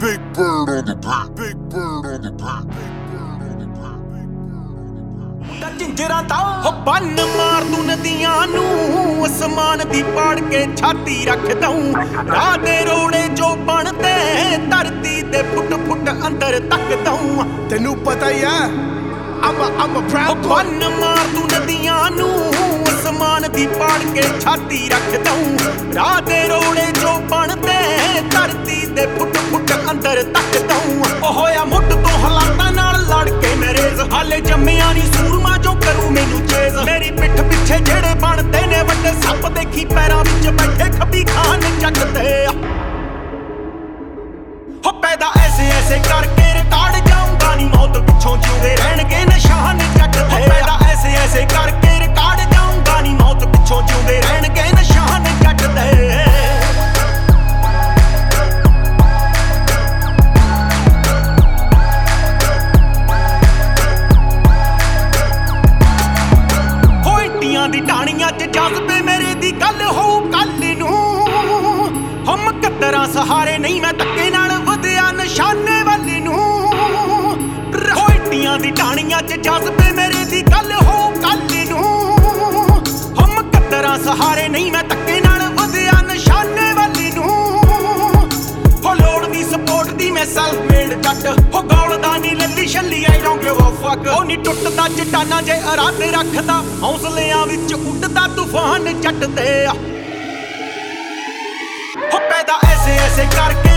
Big bird on the beat. Big bird on the beat. ਜਿੰਜਰਾਂ ਦਾ ਹੋ ਬੰਨ ਮਾਰ ਤੂੰ ਨਦੀਆਂ ਨੂੰ ਅਸਮਾਨ ਦੀ ਪਾੜ ਕੇ ਛਾਤੀ ਰੱਖ ਦਊਂ ਰਾਹ ਦੇ ਰੋੜੇ ਜੋ ਬਣਦੇ ਧਰਤੀ ਦੇ ਫੁੱਟ ਫੁੱਟ ਅੰਦਰ ਤੱਕ ਦਊਂ ਤੈਨੂੰ ਪਤਾ ਹੀ ਆ I'm a proud boy ਬੰਨ ਮਾਰ ਤੂੰ ਨਦੀਆਂ ਨੂੰ ਅਸਮਾਨ ਦੀ ਪਾੜ ਕੇ ਛਾਤੀ ਰੱਖ ਦਊਂ ਰਾਹ ਦੇ ਰੋੜੇ ਜੋ ਬਣਦੇ ਧਰਤੀ ਦੇ ਫੁੱਟ ਫੁੱਟ ਅੰਦਰ ਤੱਕ ਦਊਂ ਉਹ ਹੋਇਆ ਮੁੱਢ ਤੋਂ ਹਾਲਾਤਾਂ ਨਾਲ ਲੜ ਕੇ ਮੇਰੇ ਹਾਲੇ ਜੰਮਿਆ ਨਹੀਂ ਸੂਰਮਾ ਜੋ ਕਰੂ ਮੈਨੂੰ ਚੇਜ਼ ਮੇਰੀ ਪਿੱਠ ਪਿੱਛੇ ਜਿਹੜੇ ਬਣਦੇ ਨੇ ਵੱਡੇ ਸੱਪ ਦੇਖੀ ਪੈਰਾਂ ਵਿੱਚ ਬੈਠੇ ਖੱਬੀ ਖਾਨ ਚੱਕਦੇ ਹੋ ਪੈਦਾ ਐਸੇ ਐਸੇ ਕਰਕੇ ਰਿਕਾਰਡ ਜਾਊਂਗਾ ਨਹੀਂ ਮੌਤ ਪਿੱਛੋਂ ਜਿਉਂਦੇ ਰਹਿਣਗੇ ਨਿਸ਼ਾਨ ਚੱਕਦੇ ਪੈਦਾ ਐਸੇ ਐਸੇ ਕਰਕੇ ਰਿਕਾਰਡ ਜਾਊਂਗਾ ਨਹੀਂ ਮੌਤ ਪਿੱਛੋਂ ਜਿਉਂਦੇ ਰਹਿਣਗੇ ਨਿਸ਼ਾਨ ਚੱਕਦੇ ਦੀ ਢਾਣੀਆਂ 'ਚ ਜਜ਼ਬੇ ਮੇਰੇ ਦੀ ਗੱਲ ਹੋਊ ਕੱਲ ਨੂੰ ਹਮ ਕਦਰਾਂ ਸਹਾਰੇ ਨਹੀਂ ਮੈਂ ਧੱਕੇ ਨਾਲ ਵਧਿਆ ਨਿਸ਼ਾਨੇ ਵਾਲੀ ਨੂੰ ਹੋਈਟੀਆਂ ਦੀ ਢਾਣੀਆਂ 'ਚ ਜਜ਼ਬੇ ਮੇਰੇ ਦੀ ਗੱਲ ਹੋਊ ਕੱਲ ਨੂੰ ਹਮ ਕਦਰਾਂ ਸਹਾਰੇ ਨਹੀਂ ਮੈਂ ਧੱਕੇ ਨਾਲ ਵਧਿਆ ਨਿਸ਼ਾਨੇ ਵਾਲੀ ਨੂੰ ਹੋ ਲੋੜ ਦੀ ਸਪੋਰਟ ਦੀ ਮੈਂ ਸੈਲਫ ਮੇਡ ਜੱਟ ਹੋ ਗੌਲਦਾ ਨਹੀਂ Lalli ਛੱਲੀ I don't give a ਫੱਕ ਉਹ ਨਹੀਂ ਟੁੱਟਦਾ ਚਟਾਨਾਂ ਜੇ ਇਰਾਦੇ ਰੱਖਦਾ ਹੌਸਲਿਆਂ ਵਿੱਚ ਉੱਡਦਾ ਤੂਫਾਨ ਜੱਟ ਤੇ ਹੋ ਪੈਦਾ ਐਸੇ ਐਸੇ ਕਰਕੇ